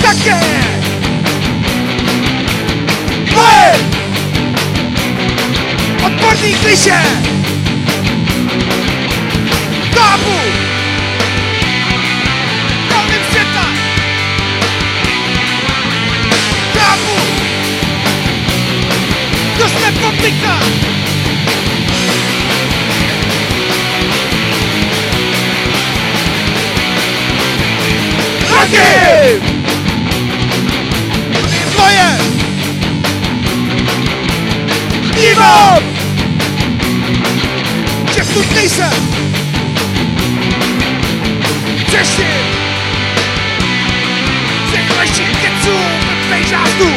Také! Moje! Odporný kliše! Kápu! Dálným světla! Kápu! To jsme popika! Taky! Moje! Dívám! Že tu nejsem! Češi! Těch vašich keců mrtvej žázdů!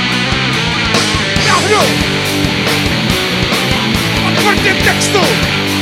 Nahnu! O tvrdým textu!